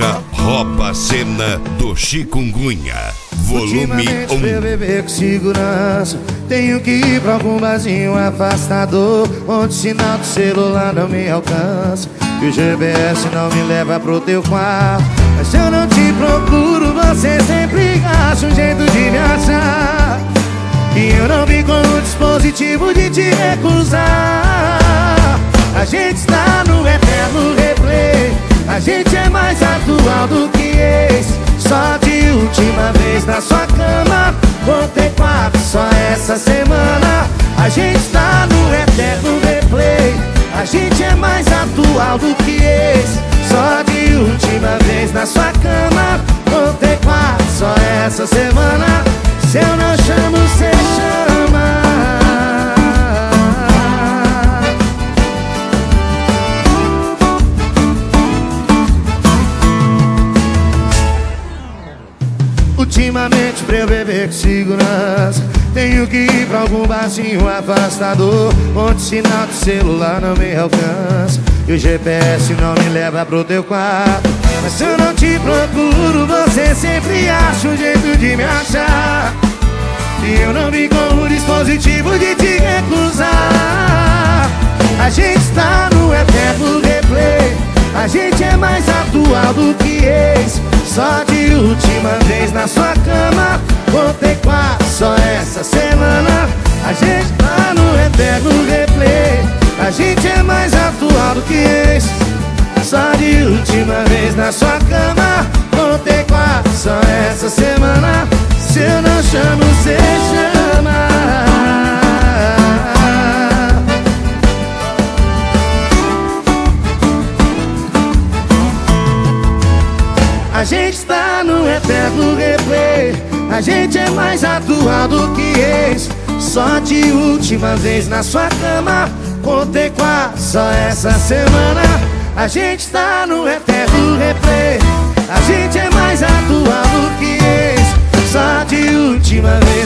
Cerveja rouba a cena do Chikungunya, volume 1. Pra eu beber com segurança, tenho que ir pra algum barzinho afastador, onde o sinal do celular não me alcança e o GPS não me leva pro teu quarto. Mas se eu não te procuro, você sempre acha um jeito de me achar, e eu não vim com o dispositivo de te recusar. A gente está no eterno replay, a gente é mais atual do que ex. Só de última vez na sua cama, contei 4 só essa semana. A gente está no eterno replay, a gente é mais atual do que ex. Só de última vez na sua cama, contei 4 só essa semana. Se eu não chamo, cê chama. Ultimamente pra eu beber com segurança, tenho que ir pra algum barzinho afastador, onde o sinal do celular não me alcança e o GPS não me leva pro teu quarto. Mas se eu não te procuro, você sempre acha um jeito de me achar, e eu não vim com o dispositivo de te recusar. A gente está no eterno replay, a gente é mais atual do que ex. Só de última vez na sua cama, contei 4 só essa semana. A gente tá no eterno replay, a gente é mais atual do que ex. Só de última vez na sua cama, contei 4 só essa semana. Se eu não chamo, cê chama. A gente está no eterno replay, a gente é mais atual do que ex. Só de última vez na sua cama, contei 4 só essa semana. A gente está no eterno replay, a gente é mais atual do que ex. Só de última vez